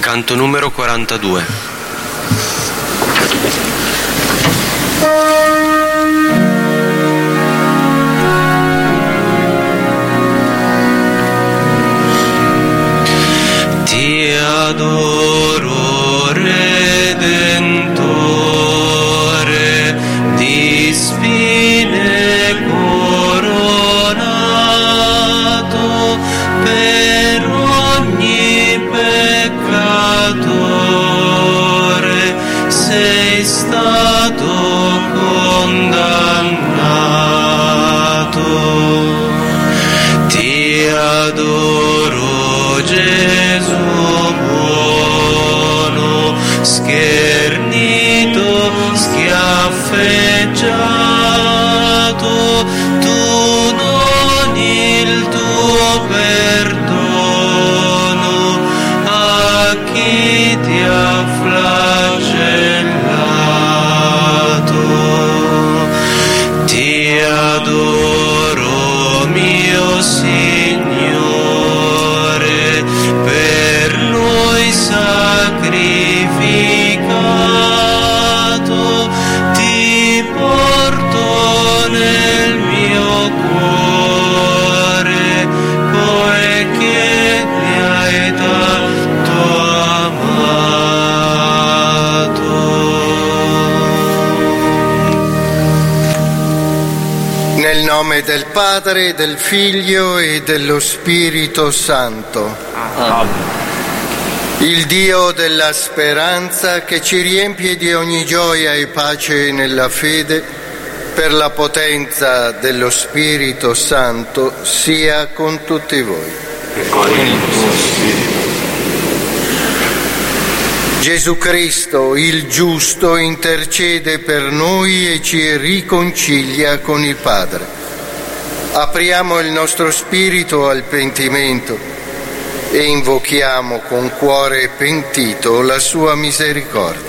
Canto numero 42. Ti adoro, Redentore, di spine coronato, per ogni peccatore sei stato condannato. Ti adoro, Gesù buono, schernito, schiaffeggiato, tu non il tuo perdono a chi ti ha flagellato. Ti adoro, mio Signore, per noi sacrificato, ti porto nel mio cuore, poiché mi hai tanto amato. Nel nome del Padre, del Figlio e dello Spirito Santo. Amen. Il Dio della speranza, che ci riempie di ogni gioia e pace nella fede, per la potenza dello Spirito Santo, sia con tutti voi. E con il tuo spirito. Gesù Cristo, il giusto, intercede per noi e ci riconcilia con il Padre. Apriamo il nostro spirito al pentimento e invochiamo con cuore pentito la sua misericordia.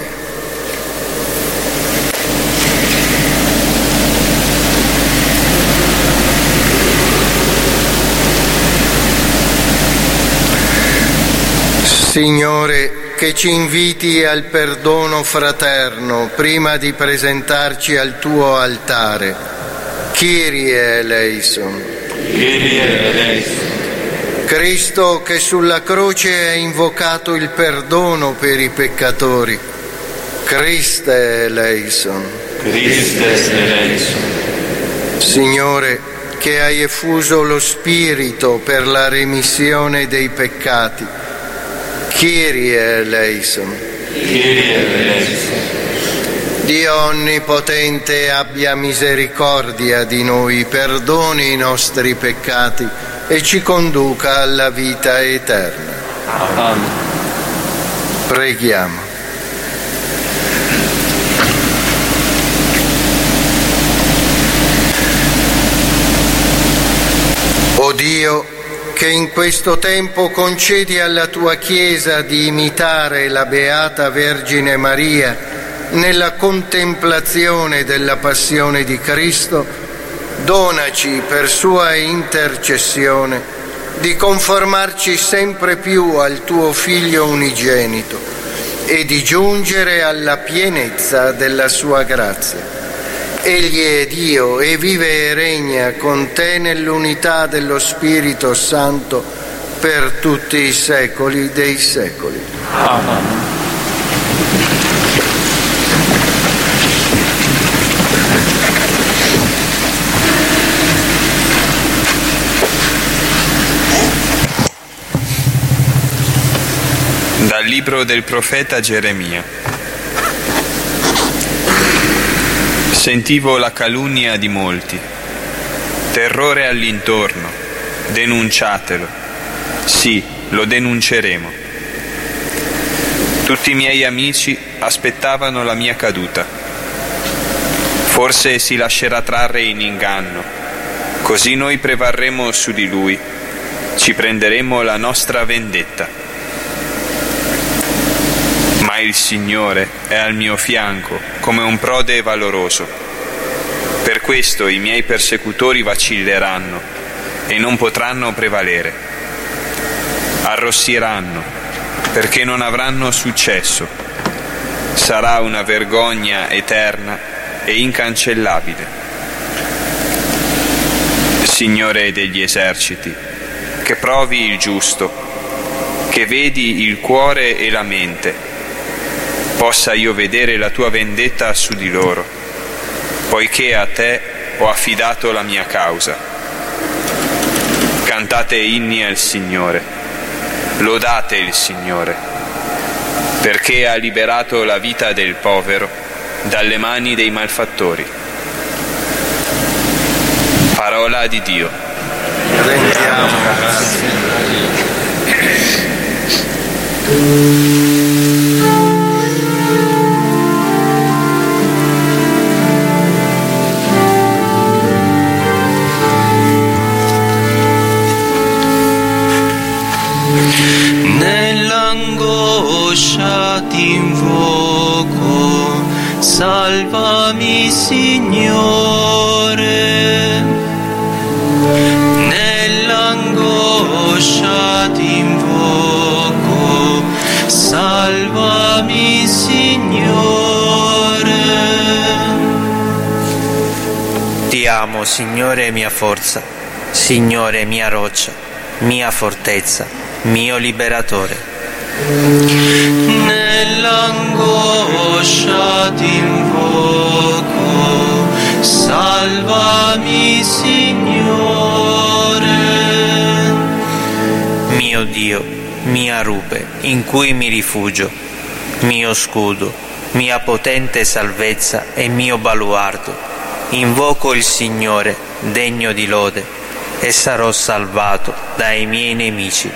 Signore, che ci inviti al perdono fraterno prima di presentarci al tuo altare. Kyrie eleison. Kyrie eleison. Cristo, che sulla croce hai invocato il perdono per i peccatori. Christe eleison. Christe eleison. Signore, che hai effuso lo Spirito per la remissione dei peccati. Kyrie eleison. Kyrie eleison. Dio onnipotente, abbia misericordia di noi, perdoni i nostri peccati e ci conduca alla vita eterna. Amen. Preghiamo. O Dio, che in questo tempo concedi alla tua Chiesa di imitare la Beata Vergine Maria nella contemplazione della passione di Cristo, donaci per sua intercessione di conformarci sempre più al tuo Figlio unigenito e di giungere alla pienezza della sua grazia. Egli è Dio e vive e regna con te nell'unità dello Spirito Santo per tutti i secoli dei secoli. Amen. Dal libro del profeta Geremia. Sentivo la calunnia di molti, terrore all'intorno, denunciatelo. Sì, lo denunceremo. Tutti i miei amici aspettavano la mia caduta. Forse si lascerà trarre in inganno, così noi prevarremo su di lui, ci prenderemo la nostra vendetta. Ma il Signore è al mio fianco come un prode valoroso. Per questo i miei persecutori vacilleranno e non potranno prevalere. Arrossiranno perché non avranno successo. Sarà una vergogna eterna e incancellabile. Signore degli eserciti, che provi il giusto, che vedi il cuore e la mente, possa io vedere la tua vendetta su di loro, poiché a te ho affidato la mia causa. Cantate inni al Signore, lodate il Signore, perché ha liberato la vita del povero dalle mani dei malfattori. Parola di Dio. Rendiamo grazie. Nell'angoscia ti invoco, salvami Signore. Nell'angoscia ti invoco, salvami Signore. Ti amo, Signore, mia forza, Signore, mia roccia, mia fortezza, mio liberatore. Nell'angoscia ti invoco, salvami Signore. Mio Dio, mia rupe, in cui mi rifugio, mio scudo, mia potente salvezza e mio baluardo. Invoco il Signore, degno di lode, e sarò salvato dai miei nemici.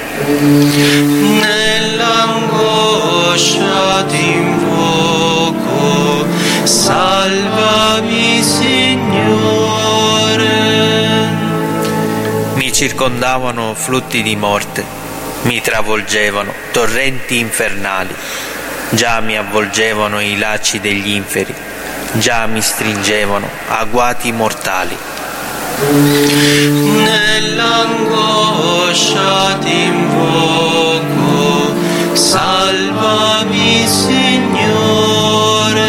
Nell'angoscia ti invoco, salvami Signore. Mi circondavano flutti di morte, mi travolgevano torrenti infernali, già mi avvolgevano i lacci degli inferi, già mi stringevano agguati mortali. Nell'angoscia ti invoco, salvami Signore.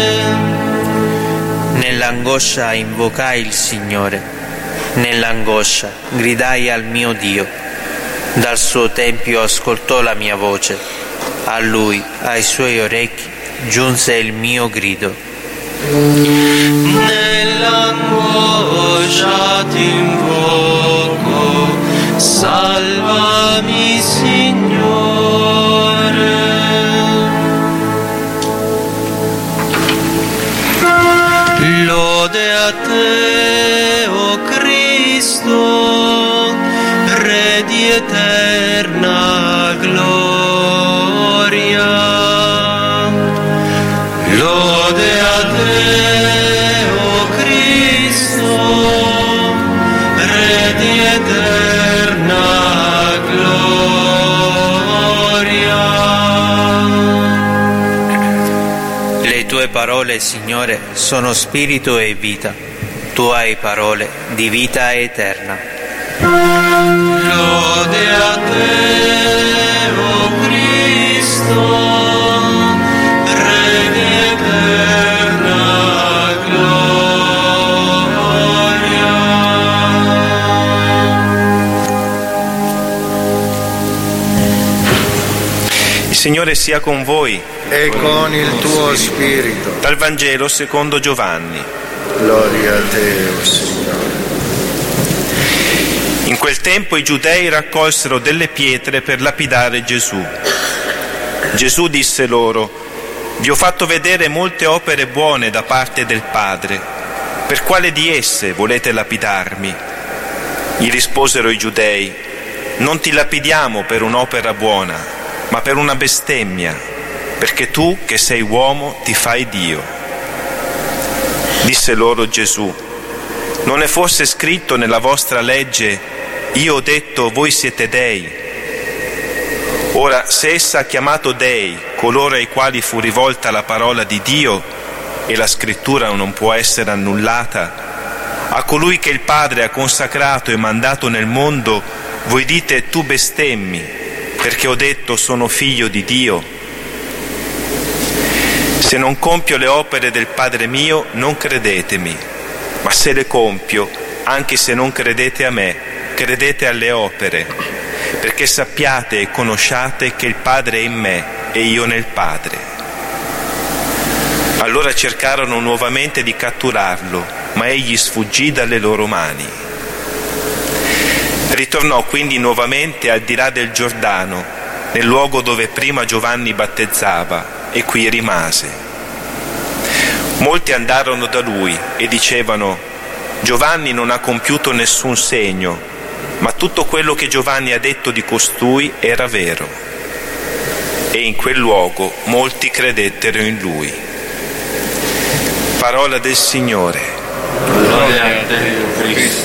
Nell'angoscia invocai il Signore, nell'angoscia gridai al mio Dio. Dal suo tempio ascoltò la mia voce, a Lui, ai Suoi orecchi, giunse il mio grido. Nell'angoscia ti invoco, salvami Signore. Lode a te, o Cristo, Re di eterna gloria. Lode a te, o Cristo, Re di eterna gloria. Le tue parole, Signore, sono spirito e vita. Tu hai parole di vita eterna. Lode a te, o Cristo, Re di eterna gloria. Il Signore sia con voi. E con il tuo spirito. Dal Vangelo secondo Giovanni. Gloria a te, o Signore. In quel tempo i giudei raccolsero delle pietre per lapidare Gesù. Gesù disse loro: vi ho fatto vedere molte opere buone da parte del Padre. Per quale di esse volete lapidarmi? Gli risposero i giudei: non ti lapidiamo per un'opera buona, ma per una bestemmia, perché tu, che sei uomo, ti fai Dio. Disse loro Gesù: non è forse scritto nella vostra legge: io ho detto voi siete dei? Ora, se essa ha chiamato dei coloro ai quali fu rivolta la parola di Dio, e la scrittura non può essere annullata, a colui che il Padre ha consacrato e mandato nel mondo, voi dite: tu bestemmi, perché ho detto sono figlio di Dio? Se non compio le opere del Padre mio, non credetemi, ma se le compio, anche se non credete a me, credete alle opere, perché sappiate e conosciate che il Padre è in me e io nel Padre. Allora cercarono nuovamente di catturarlo, ma egli sfuggì dalle loro mani. Ritornò quindi nuovamente al di là del Giordano, nel luogo dove prima Giovanni battezzava, e qui rimase. Molti andarono da lui e dicevano: Giovanni non ha compiuto nessun segno, ma tutto quello che Giovanni ha detto di costui era vero. E in quel luogo molti credettero in lui. Parola del Signore. Gloria a te, Cristo.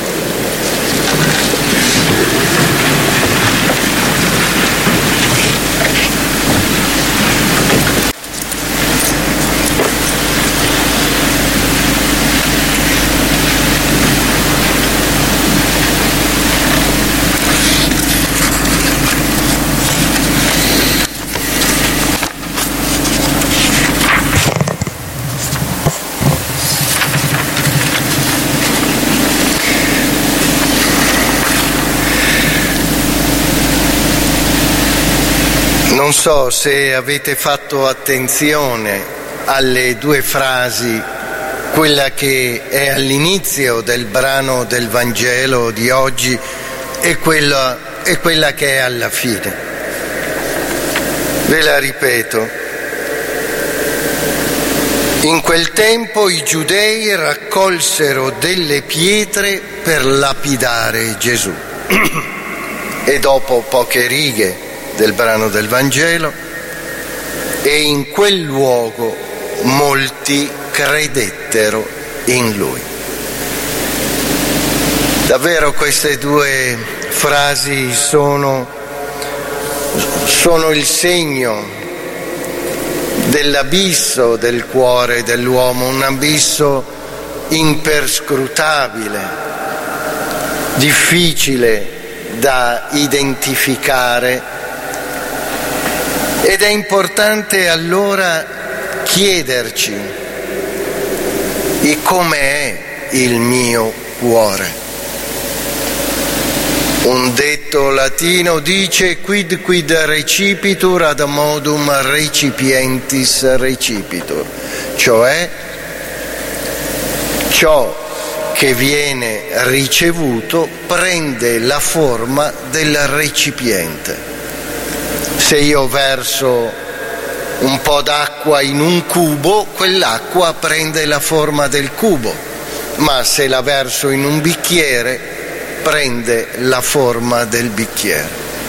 Non so se avete fatto attenzione alle due frasi, quella che è all'inizio del brano del Vangelo di oggi e quella che è alla fine. Ve la ripeto. In quel tempo i giudei raccolsero delle pietre per lapidare Gesù. E dopo poche righe del brano del Vangelo: e in quel luogo molti credettero in lui. Davvero queste due frasi sono il segno dell'abisso del cuore dell'uomo, un abisso imperscrutabile, difficile da identificare. Ed è importante allora chiederci: e com'è il mio cuore? Un detto latino dice: quid recipitur ad modum recipientis recipitur, cioè ciò che viene ricevuto prende la forma del recipiente. Se io verso un po' d'acqua in un cubo, quell'acqua prende la forma del cubo, ma se la verso in un bicchiere, prende la forma del bicchiere.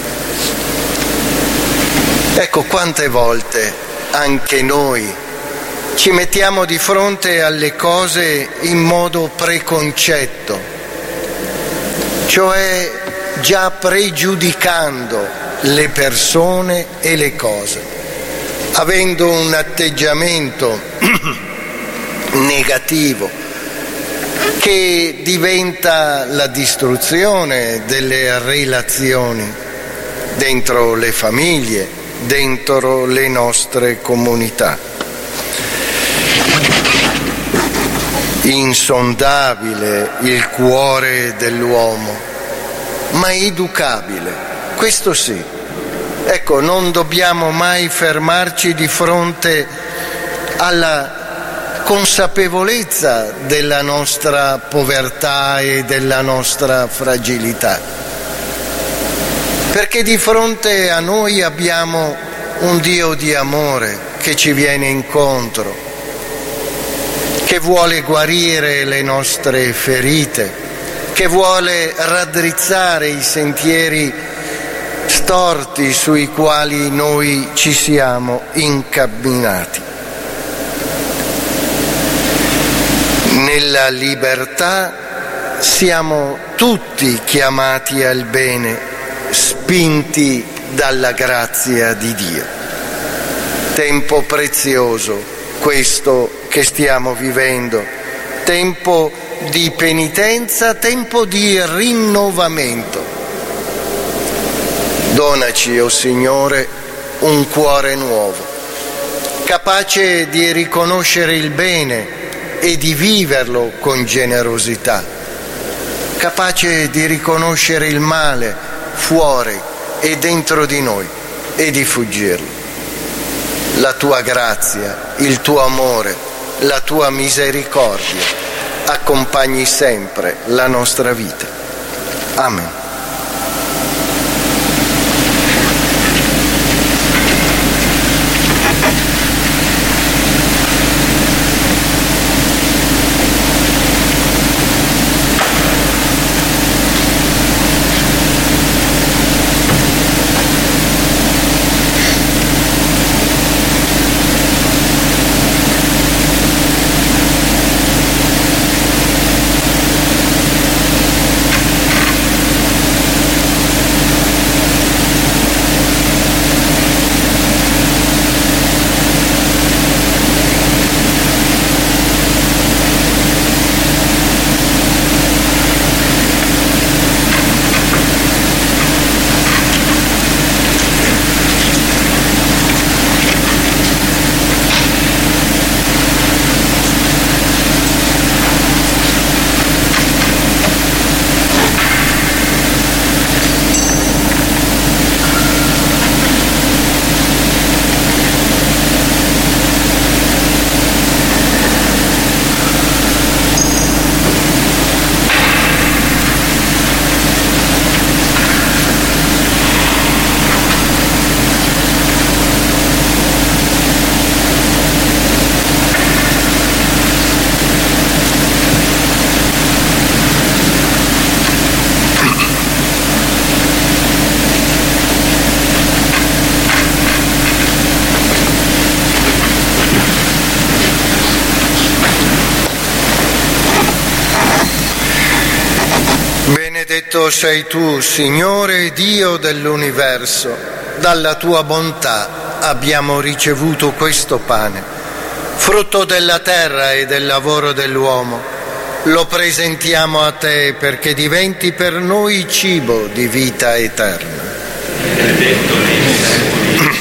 Ecco, quante volte anche noi ci mettiamo di fronte alle cose in modo preconcetto, cioè già pregiudicando le persone e le cose, avendo un atteggiamento negativo che diventa la distruzione delle relazioni dentro le famiglie, dentro le nostre comunità. Insondabile il cuore dell'uomo, ma educabile. Questo sì. Ecco, non dobbiamo mai fermarci di fronte alla consapevolezza della nostra povertà e della nostra fragilità, perché di fronte a noi abbiamo un Dio di amore che ci viene incontro, che vuole guarire le nostre ferite, che vuole raddrizzare i sentieri storti sui quali noi ci siamo incamminati. Nella libertà siamo tutti chiamati al bene, spinti dalla grazia di Dio. Tempo prezioso questo che stiamo vivendo, tempo di penitenza, tempo di rinnovamento. Donaci, o Signore, un cuore nuovo, capace di riconoscere il bene e di viverlo con generosità, capace di riconoscere il male fuori e dentro di noi e di fuggirlo. La tua grazia, il tuo amore, la tua misericordia accompagni sempre la nostra vita. Amen. Benedetto sei tu, Signore Dio dell'universo, dalla tua bontà abbiamo ricevuto questo pane, frutto della terra e del lavoro dell'uomo. Lo presentiamo a te perché diventi per noi cibo di vita eterna. Benedetto nei secoli.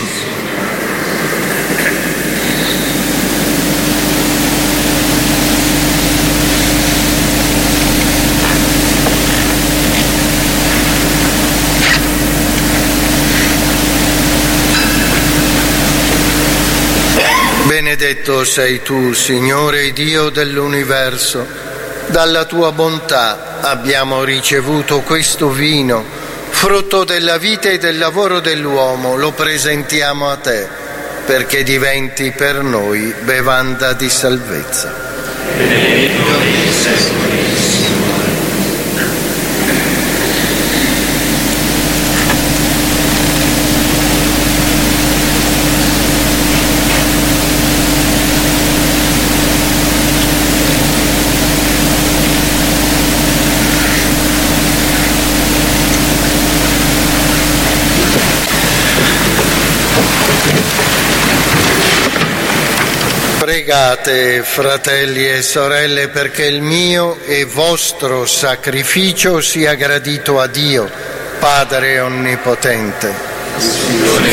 Benedetto sei tu, Signore Dio dell'universo, dalla tua bontà abbiamo ricevuto questo vino, frutto della vita e del lavoro dell'uomo. Lo presentiamo a te perché diventi per noi bevanda di salvezza. Benedetto nei secoli. Pregate, fratelli e sorelle, perché il mio e vostro sacrificio sia gradito a Dio, Padre Onnipotente. Signore,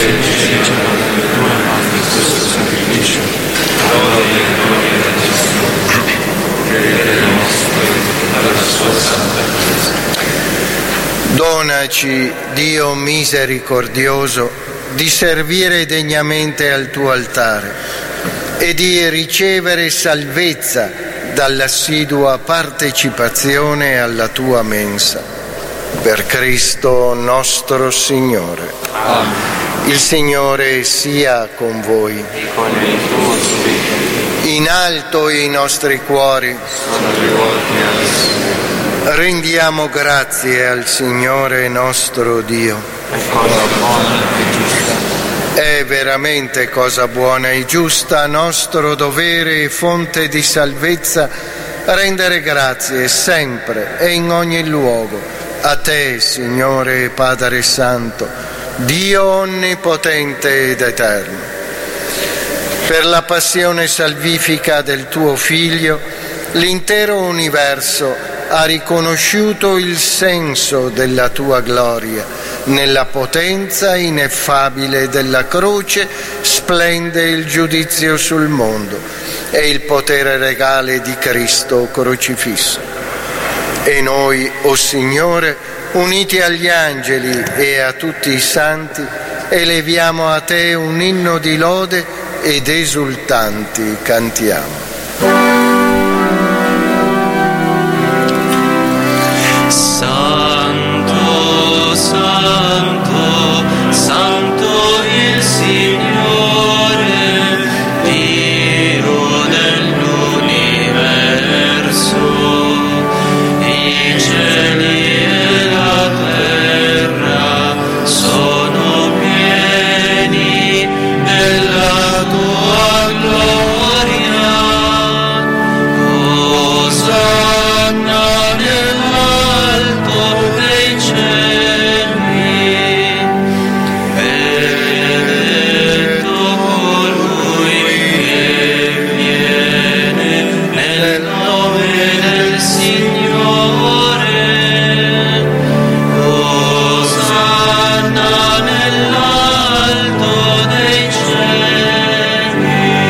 questo sacrificio, lode e gloria del Gesù, credere nostro alla sua santa Chiesa. Donaci, Dio misericordioso, di servire degnamente al tuo altare e di ricevere salvezza dall'assidua partecipazione alla tua mensa. Per Cristo nostro Signore. Amen. Il Signore sia con voi. E con il tuo spirito. In alto i nostri cuori. Sono rivolti al Signore. Rendiamo grazie al Signore nostro Dio. È cosa buona e giusta. È veramente cosa buona e giusta, nostro dovere e fonte di salvezza, rendere grazie sempre e in ogni luogo a te, Signore Padre Santo, Dio onnipotente ed eterno. Per la passione salvifica del tuo Figlio, l'intero universo ha riconosciuto il senso della tua gloria, Nella potenza ineffabile della croce splende il giudizio sul mondo e il potere regale di Cristo crocifisso. E noi, o Signore, uniti agli angeli e a tutti i santi, eleviamo a Te un inno di lode ed esultanti cantiamo. Santo, Santo, Santo il Signore, Dio dell'universo, i cieli e la terra sono pieni della tua gloria. Osanna nell'alto dei cieli, benedetto colui che viene nel nome del Signore. Osanna nell'alto dei cieli.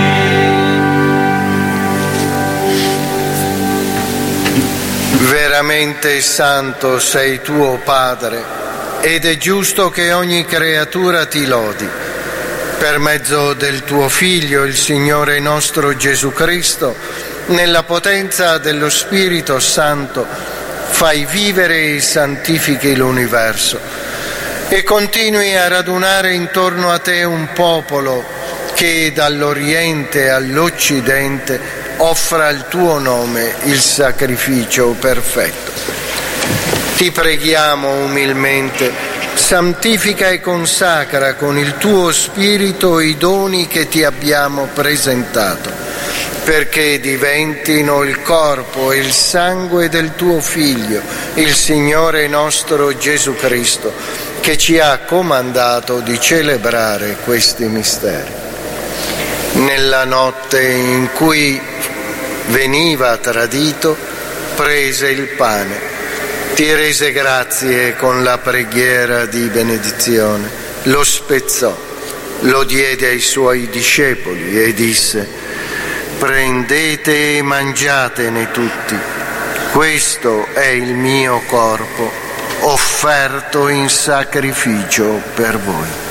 Veramente santo sei tu, o Padre, ed è giusto che ogni creatura ti lodi. Per mezzo del tuo Figlio, il Signore nostro Gesù Cristo, nella potenza dello Spirito Santo, fai vivere e santifichi l'universo e continui a radunare intorno a te un popolo che dall'Oriente all'Occidente offra al tuo nome il sacrificio perfetto. Ti preghiamo umilmente, santifica e consacra con il tuo Spirito i doni che ti abbiamo presentato, perché diventino il corpo e il sangue del tuo Figlio, il Signore nostro Gesù Cristo, che ci ha comandato di celebrare questi misteri. Nella notte in cui veniva tradito, prese il pane, ti rese grazie con la preghiera di benedizione, lo spezzò, lo diede ai suoi discepoli e disse: prendete e mangiatene tutti, questo è il mio corpo offerto in sacrificio per voi.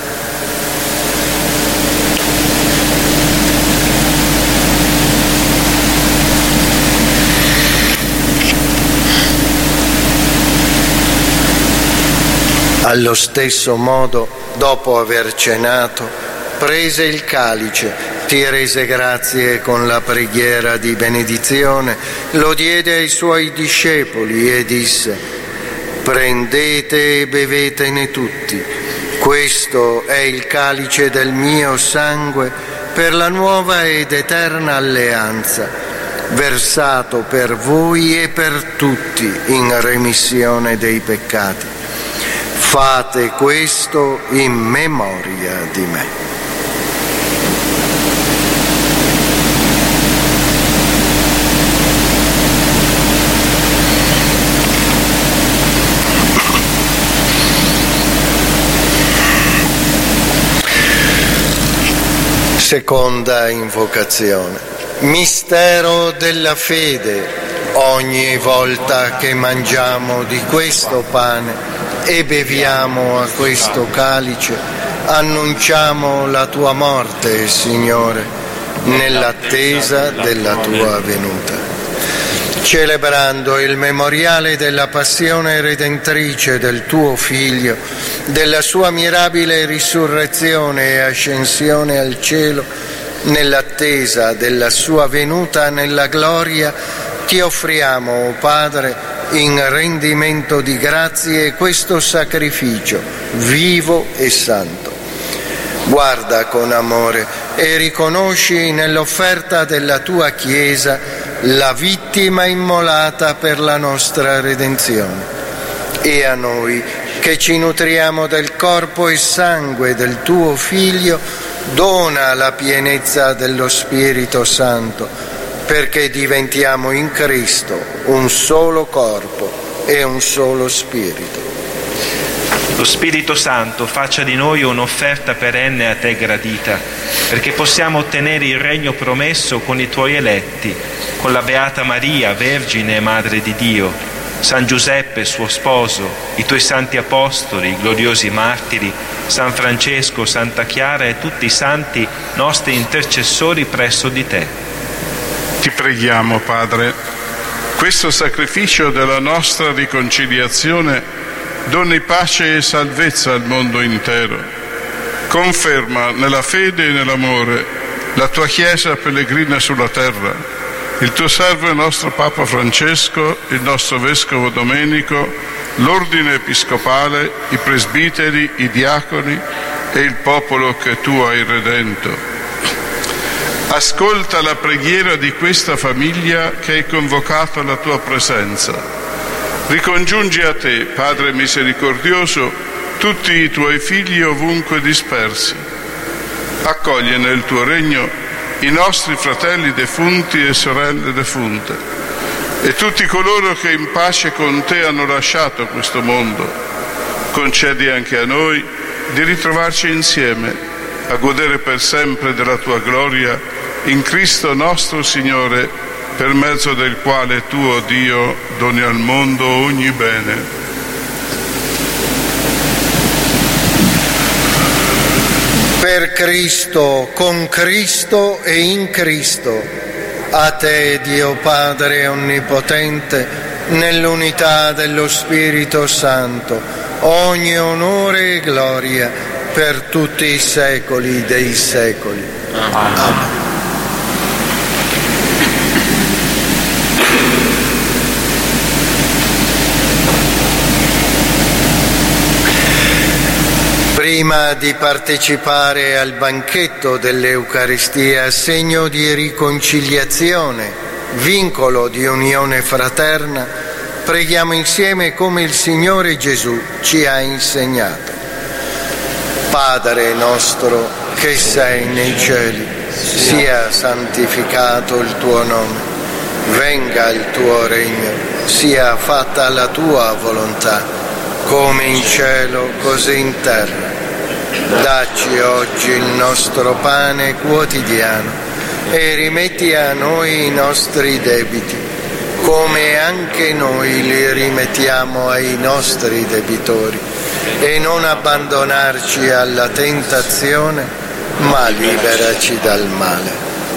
Allo stesso modo, dopo aver cenato, prese il calice, ti rese grazie con la preghiera di benedizione, lo diede ai suoi discepoli e disse: prendete e bevetene tutti, questo è il calice del mio sangue per la nuova ed eterna alleanza, versato per voi e per tutti in remissione dei peccati. Fate questo in memoria di me. Seconda invocazione. Mistero della fede. Ogni volta che mangiamo di questo pane e beviamo a questo calice, annunciamo la tua morte, Signore, nell'attesa della tua venuta. Celebrando il memoriale della passione redentrice del tuo Figlio, della sua mirabile risurrezione e ascensione al cielo, nell'attesa della sua venuta nella gloria, ti offriamo, o Padre, in rendimento di grazie questo sacrificio vivo e santo. Guarda con amore e riconosci nell'offerta della tua Chiesa la vittima immolata per la nostra redenzione. E a noi, che ci nutriamo del corpo e sangue del tuo Figlio, dona la pienezza dello Spirito Santo, perché diventiamo in Cristo un solo corpo e un solo spirito. Lo Spirito Santo faccia di noi un'offerta perenne a te gradita, perché possiamo ottenere il regno promesso con i tuoi eletti, con la Beata Maria, Vergine e Madre di Dio, San Giuseppe, suo sposo, i tuoi santi apostoli, i gloriosi martiri, San Francesco, Santa Chiara e tutti i santi nostri intercessori presso di te. Ti preghiamo, Padre, questo sacrificio della nostra riconciliazione doni pace e salvezza al mondo intero. Conferma nella fede e nell'amore la tua Chiesa pellegrina sulla terra, il tuo servo e nostro Papa Francesco, il nostro Vescovo Domenico, l'ordine episcopale, i presbiteri, i diaconi e il popolo che tu hai redento. Ascolta la preghiera di questa famiglia che hai convocato alla tua presenza. Ricongiungi a te, Padre misericordioso, tutti i tuoi figli ovunque dispersi. Accoglie nel tuo regno i nostri fratelli defunti e sorelle defunte e tutti coloro che in pace con te hanno lasciato questo mondo. Concedi anche a noi di ritrovarci insieme, a godere per sempre della tua gloria in Cristo nostro Signore, per mezzo del quale tu, o Dio, doni al mondo ogni bene. Per Cristo, con Cristo e in Cristo, a te, Dio Padre Onnipotente, nell'unità dello Spirito Santo, ogni onore e gloria per tutti i secoli dei secoli. Amen. Prima di partecipare al banchetto dell'Eucaristia, segno di riconciliazione, vincolo di unione fraterna, preghiamo insieme come il Signore Gesù ci ha insegnato. Padre nostro che sei nei cieli, sia santificato il tuo nome, venga il tuo regno, sia fatta la tua volontà, come in cielo così in terra. Dacci oggi il nostro pane quotidiano e rimetti a noi i nostri debiti, come anche noi li rimettiamo ai nostri debitori, e non abbandonarci alla tentazione, ma liberaci dal male.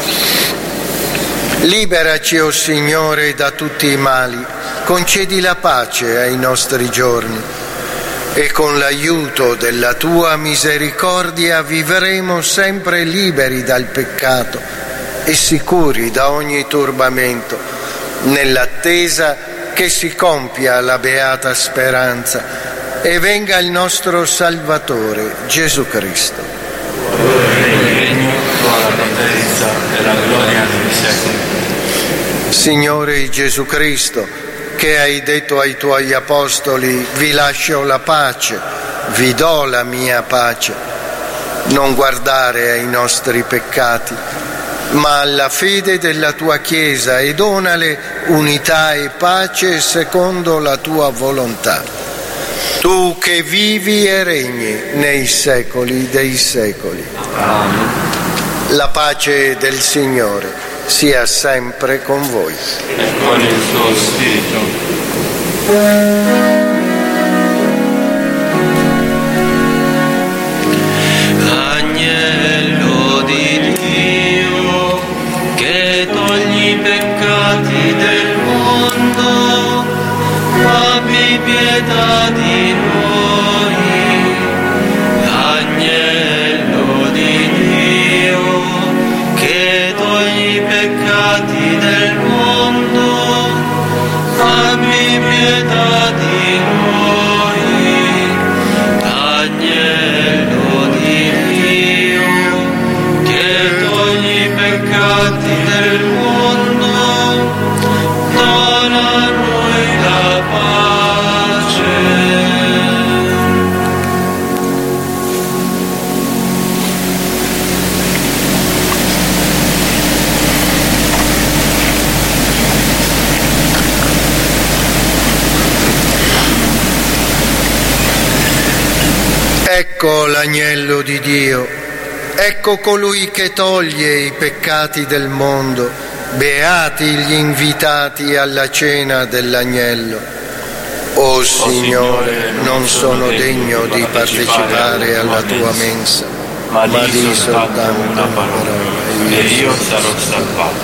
Liberaci, o Signore, da tutti i mali, concedi la pace ai nostri giorni, e con l'aiuto della tua misericordia vivremo sempre liberi dal peccato e sicuri da ogni turbamento, nell'attesa che si compia la beata speranza e venga il nostro Salvatore Gesù Cristo. La potenza e la gloria dei secoli. Signore Gesù Cristo, che hai detto ai tuoi apostoli: vi lascio la pace, vi do la mia pace, non guardare ai nostri peccati, ma alla fede della tua Chiesa, e donale unità e pace secondo la tua volontà. Tu che vivi e regni nei secoli dei secoli. Amen. La pace del Signore sia sempre con voi. E con il suo Spirito. Agnello di Dio, che togli i peccati del mondo, abbi pietà di noi. Agnello di Dio, che togli i peccati del mondo, abbi pietà di noi. Agnello di Dio, che togli i peccati del mondo, dona a noi la pace. Ecco l'agnello di Dio, ecco colui che toglie i peccati del mondo. Beati gli invitati alla cena dell'agnello. O Signore, non sono degno di partecipare alla tua mensa, ma di soltanto una parola e io sarò salvato.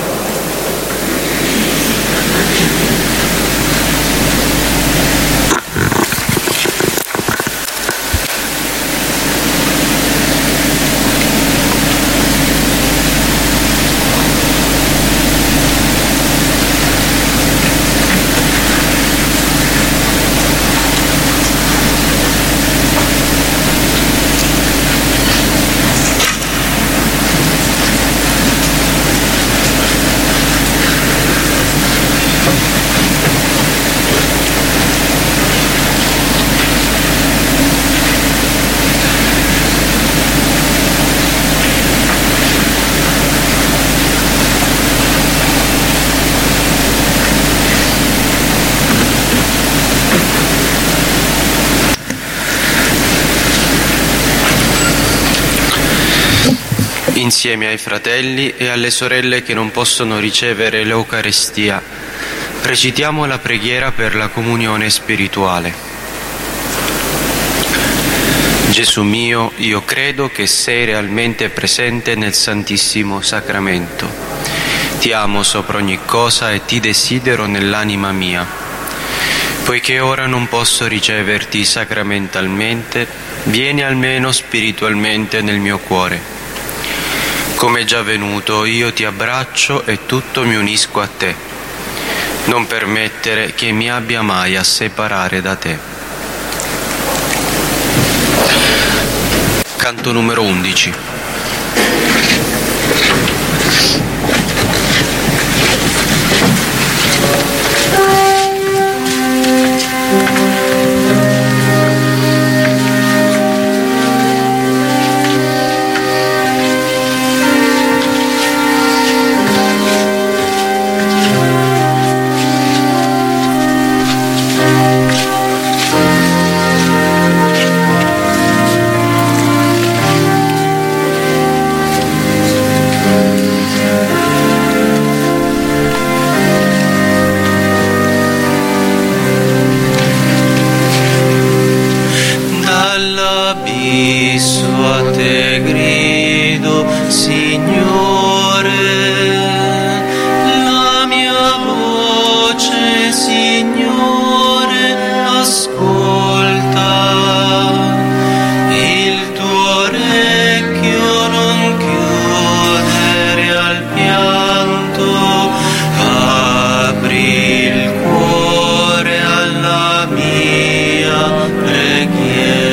Insieme ai fratelli e alle sorelle che non possono ricevere l'Eucaristia, recitiamo la preghiera per la comunione spirituale. Gesù mio, io credo che sei realmente presente nel Santissimo Sacramento. Ti amo sopra ogni cosa e ti desidero nell'anima mia. Poiché ora non posso riceverti sacramentalmente, vieni almeno spiritualmente nel mio cuore. Come è già venuto, io ti abbraccio e tutto mi unisco a te. Non permettere che mi abbia mai a separare da te. Canto numero 11. A te grido, Signore, la mia voce, Signore, ascolta, il tuo orecchio non chiudere al pianto, apri il cuore alla mia preghiera.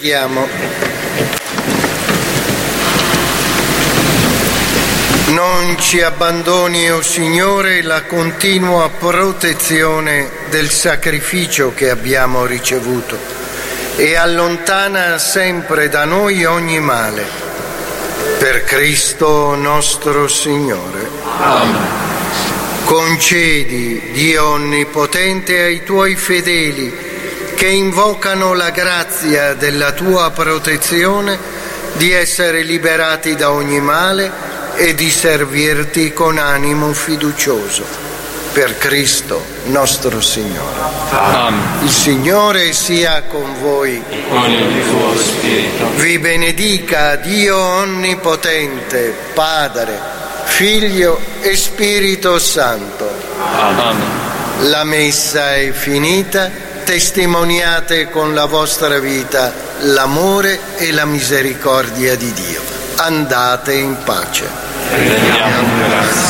Preghiamo. Non ci abbandoni, o Signore, la continua protezione del sacrificio che abbiamo ricevuto e allontana sempre da noi ogni male. Per Cristo nostro Signore. Amen. Concedi, Dio Onnipotente, ai Tuoi fedeli che invocano la grazia della Tua protezione di essere liberati da ogni male e di servirti con animo fiducioso. Per Cristo nostro Signore. Amen. Il Signore sia con voi. Con il tuo spirito. Vi benedica Dio Onnipotente, Padre, Figlio e Spirito Santo. Amen. La messa è finita, testimoniate con la vostra vita l'amore e la misericordia di Dio. Andate in pace. Rendiamo grazie.